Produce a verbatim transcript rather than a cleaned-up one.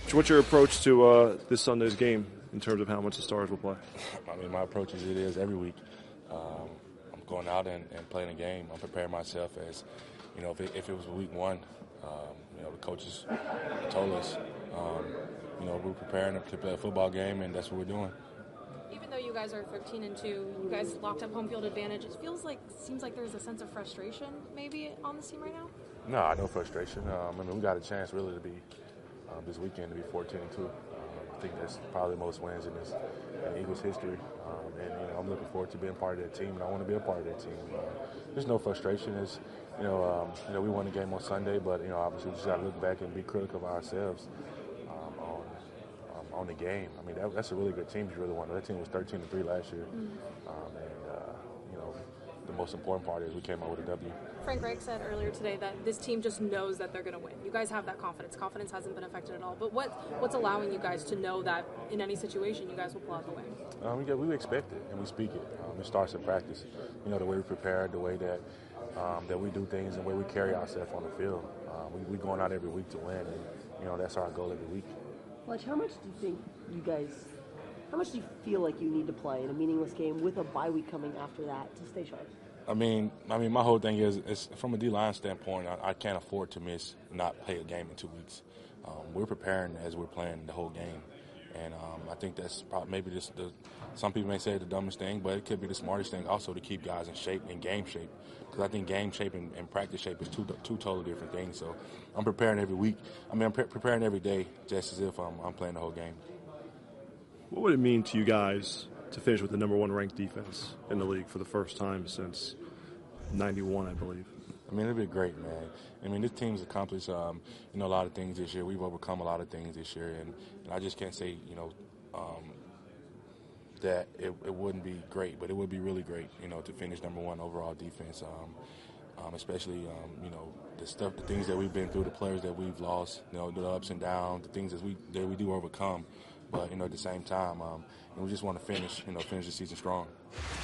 So what's your approach to uh, this Sunday's game in terms of how much the Stars will play? I mean, my approach is it is every week. Um, I'm going out and, and playing a game. I'm preparing myself as, you know, if it, if it was week one, um, you know, the coaches told us, um, you know, we're preparing to play a football game, and that's what we're doing. Even though you guys are thirteen and two, you guys locked up home field advantage. It feels like, seems like there's a sense of frustration maybe on this team right now. No, no frustration. Um, I mean, we got a chance really to be um, this weekend to be fourteen and two. Um, I think that's probably the most wins in this in Eagles history. Um, and you know, I'm looking forward to being part of that team, and I want to be a part of that team. Uh, there's no frustration. It's, you know, um, you know, we won the game on Sunday, but you know, obviously we just got to look back and be critical of ourselves um, on um, on the game. I mean, that, that's a really good team. You really won. That team was thirteen and three last year, mm-hmm. um, and uh, you know, the most important part is we came out with a W. Frank Reich said earlier today that this team just knows that they're going to win. You guys have that confidence. Confidence hasn't been affected at all. But what what's allowing you guys to know that in any situation you guys will pull out the win? Um, we, we expect it and we speak it. Um, it starts in practice. You know, the way we prepare, the way that um, that we do things, and the way we carry ourselves on the field. Um, we, we're going out every week to win, and you know that's our goal every week. Fletch, how much do you think you guys? How much do you feel like you need to play in a meaningless game with a bye week coming after that to stay sharp? I mean, I mean, my whole thing is, is from a D-line standpoint, I, I can't afford to miss, not play a game in two weeks. Um, we're preparing as we're playing the whole game, and um, I think that's probably maybe just the. Some people may say the dumbest thing, but it could be the smartest thing also to keep guys in shape, in game shape, because I think game shape and, and practice shape is two two totally different things. So I'm preparing every week. I mean, I'm pre- preparing every day, just as if I'm, I'm playing the whole game. What would it mean to you guys to finish with the number one ranked defense in the league for the first time since ninety-one, I believe? I mean, it'd be great, man. I mean, this team's accomplished, um, you know, a lot of things this year. We've overcome a lot of things this year, and, and I just can't say, you know, um, that it, it wouldn't be great, but it would be really great, you know, to finish number one overall defense, um, um, especially, um, you know, the stuff, the things that we've been through, the players that we've lost, you know, the ups and downs, the things that we that we do overcome. But, you know, at the same time, um, we just want to finish, you know, finish the season strong.